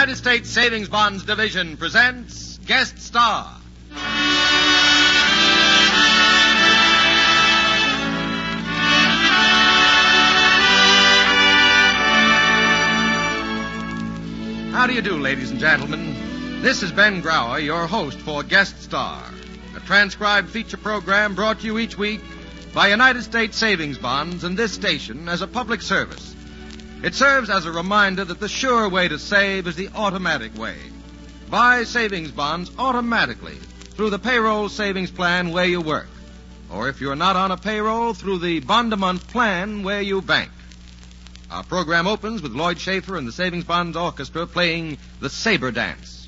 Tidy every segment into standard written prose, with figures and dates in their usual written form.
United States Savings Bonds Division presents Guest Star. How do you do, ladies and gentlemen? This is Ben Grauer, your host for Guest Star, a transcribed feature program brought to you each week by United States Savings Bonds and this station as a public service. It serves as a reminder that the sure way to save is the automatic way. Buy savings bonds automatically through the payroll savings plan where you work. Or if you're not on a payroll, through the bond-a-month plan where you bank. Our program opens with Lloyd Schaefer and the Savings Bonds Orchestra playing the Saber Dance.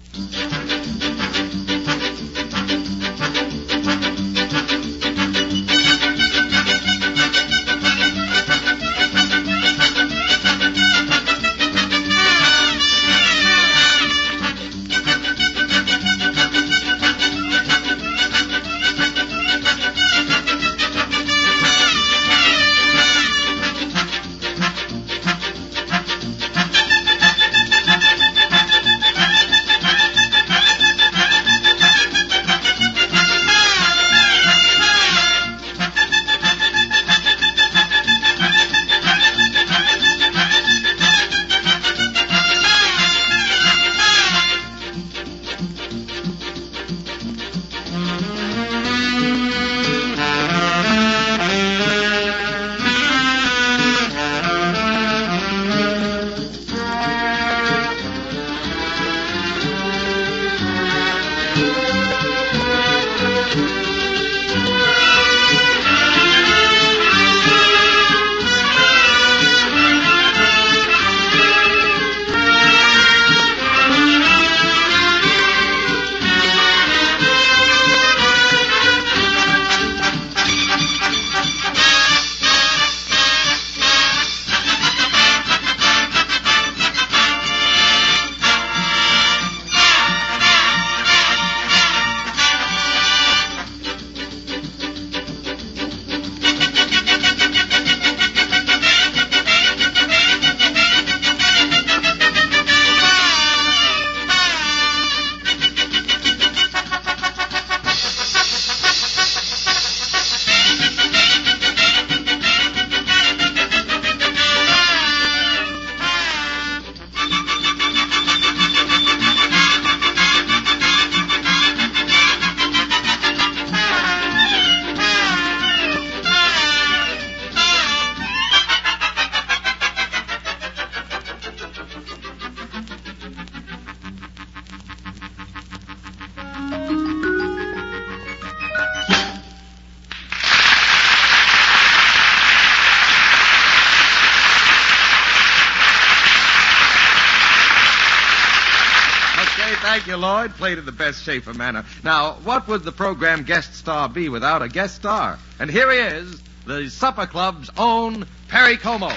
Thank you, Lloyd. Played in the best Schaefer manner. Now, what would the program Guest Star be without a guest star? And here he is, the Supper Club's own Perry Como.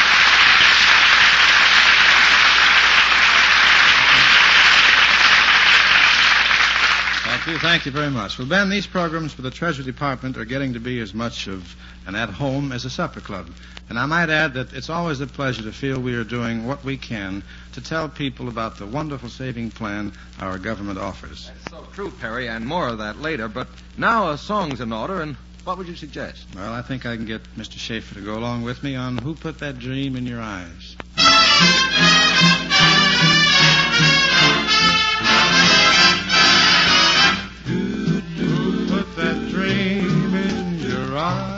Thank you very much. Well, Ben, these programs for the Treasury Department are getting to be as much of an at-home as a supper club. And I might add that it's always a pleasure to feel we are doing what we can to tell people about the wonderful saving plan our government offers. That's so true, Perry, and more of that later. But now a song's in order, and what would you suggest? Well, I think I can get Mr. Schaefer to go along with me on Who Put That Dream in Your Eyes. Who put that dream in your eyes?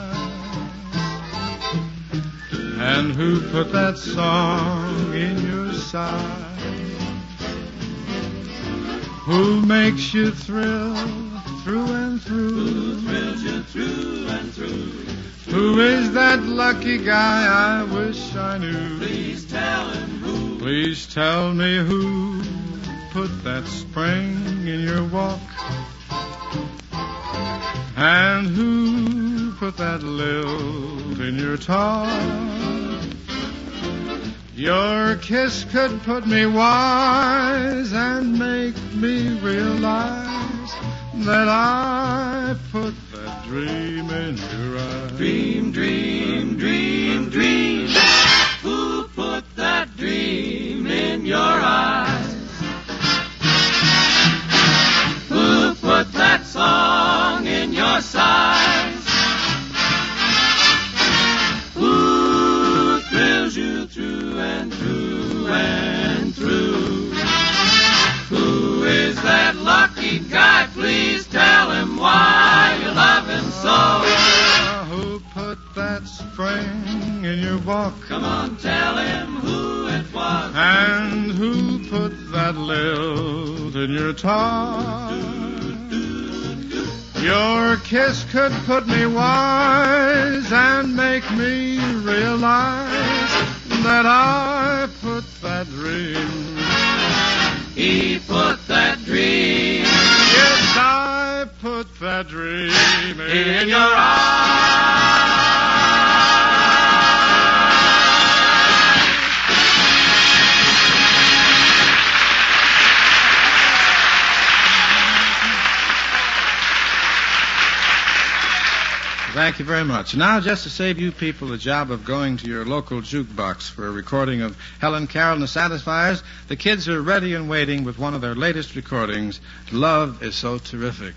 And who put that song in your side? Who makes you thrill through and through? Who thrills you through and through? Who is that lucky guy I wish I knew? Please tell him who. Please tell me who put that spring in your walk? And who put that lilt in your talk? Your kiss could put me wise and make me realize that I put that dream in your eyes. Dream, dream, dream, dream. Who put that dream in your eyes? sidewalk. Come on, tell him who it was. And who put that lilt in your talk? Your kiss could put me wise and make me realize that I put that dream. He put that dream. Yes, I put that dream In your eyes. Thank you very much. Now, just to save you people the job of going to your local jukebox for a recording of Helen Carroll and the Satisfiers, the kids are ready and waiting with one of their latest recordings, Love is So Terrific.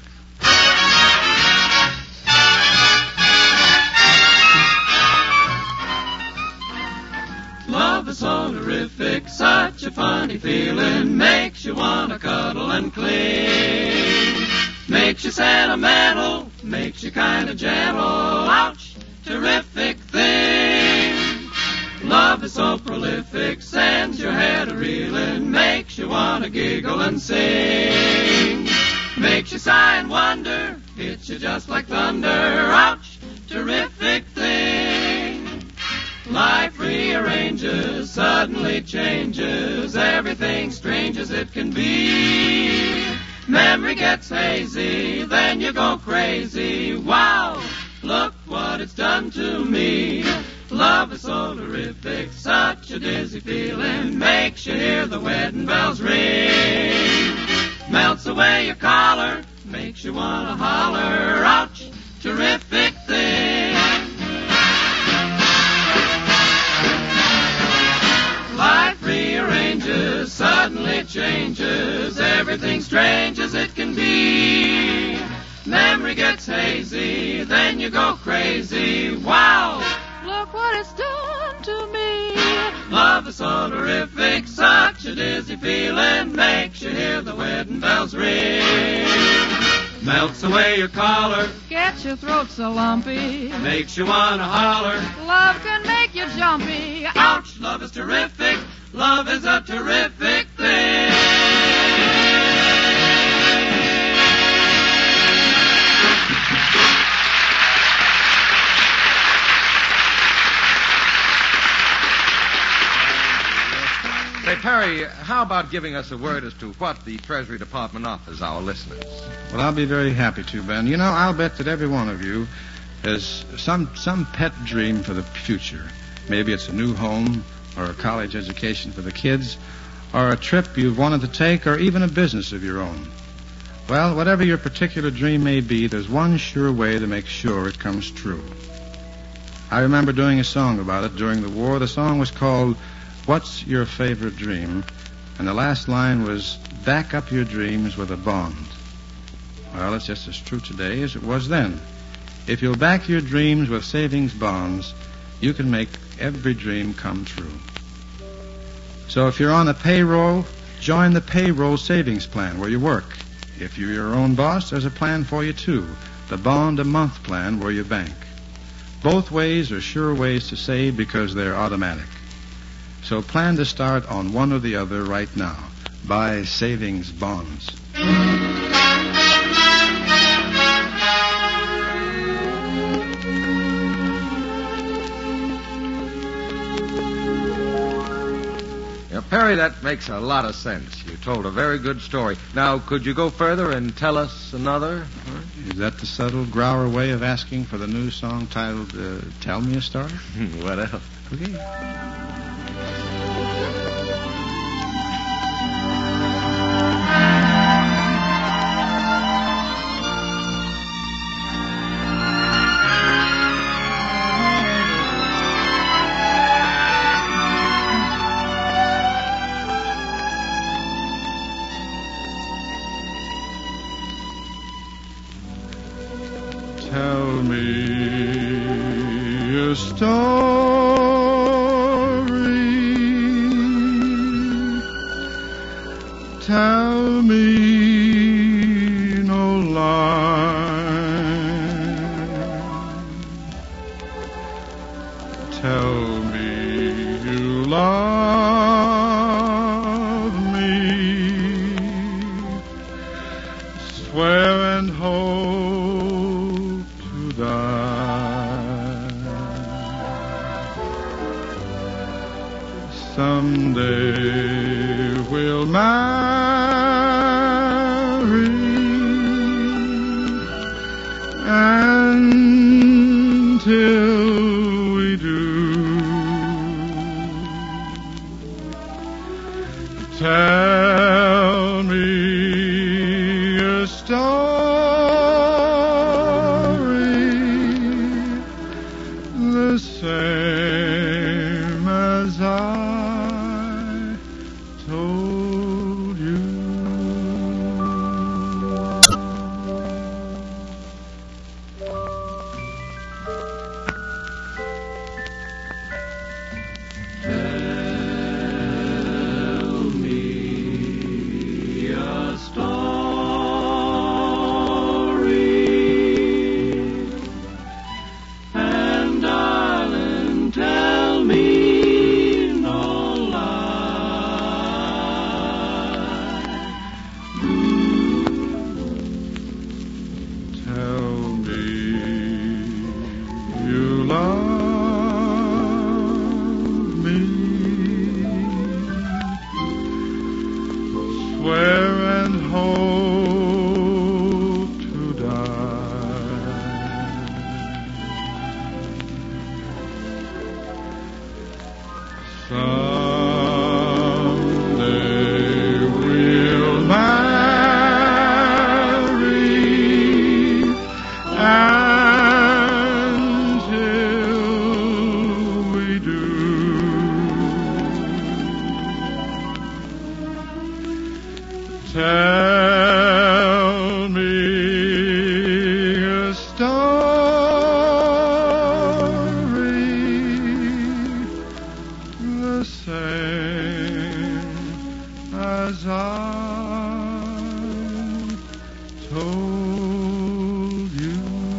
Love is so terrific, such a funny feeling, makes you want to cuddle and cling. Makes you sentimental, makes you kind of gentle, ouch, terrific thing. Love is so prolific, sends your head a-reeling, makes you want to giggle and sing. Makes you sigh and wonder, hits you just like thunder, ouch, terrific thing. Life rearranges, suddenly changes, everything strange as it can be. Memory gets hazy, then you go crazy. Wow, look what it's done to me. Love is so terrific, such a dizzy feeling, makes you hear the wedding bells ring. Melts away your collar, makes you want to holler, ouch, terrific thing. Life rearranges, suddenly changes, everything strange as it can be. Memory gets hazy, then you go crazy. Wow, look what it's done to me. Love is so terrific, such a dizzy feeling, makes you hear the wedding bells ring. Melts away your collar, Gets your throat so lumpy. makes you want to holler. Love can make you jumpy. Ouch, love is terrific. Love is a terrific thing. Say, Perry, how about giving us a word as to what the Treasury Department offers our listeners? Well, I'll be very happy to, Ben. You know, I'll bet that every one of you has some pet dream for the future. Maybe it's a new home, or a college education for the kids, or a trip you've wanted to take, or even a business of your own. Well, whatever your particular dream may be, there's one sure way to make sure it comes true. I remember doing a song about it during the war. The song was called What's Your Favorite Dream? And the last line was, back up your dreams with a bond. Well, it's just as true today as it was then. If you'll back your dreams with savings bonds, you can make every dream come true. So if you're on a payroll, join the payroll savings plan where you work. If you're your own boss, there's a plan for you too, the bond a month plan where you bank. Both ways are sure ways to save because they're automatic. So plan to start on one or the other right now. Buy savings bonds. Now, Perry, that makes a lot of sense. You told a very good story. Now, could you go further and tell us another? Is that the subtle Grauer way of asking for the new song titled Tell Me a Story? What else? Okay. Tell me a story. Tell me no lie. Tell me hope to die. Someday we'll marry, until we do, tell me a story the same as I told you. Swear and hope to die. Someday we'll marry, until we do, tell me a story the same as I told you.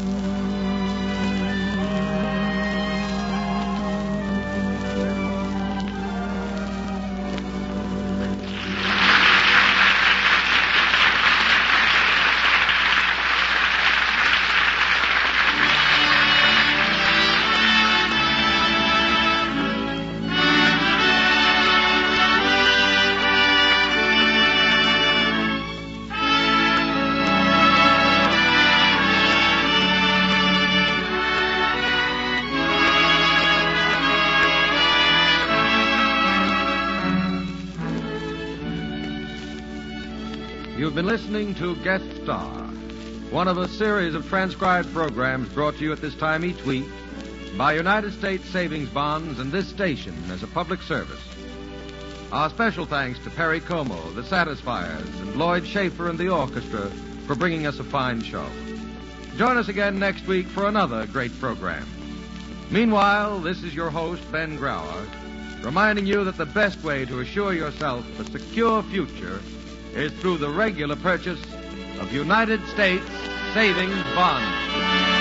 You've been listening to Guest Star, one of a series of transcribed programs brought to you at this time each week by United States Savings Bonds and this station as a public service. Our special thanks to Perry Como, the Satisfiers, and Lloyd Schaefer and the orchestra for bringing us a fine show. Join us again next week for another great program. Meanwhile, this is your host, Ben Grauer, reminding you that the best way to assure yourself a secure future is through the regular purchase of United States Savings Bonds.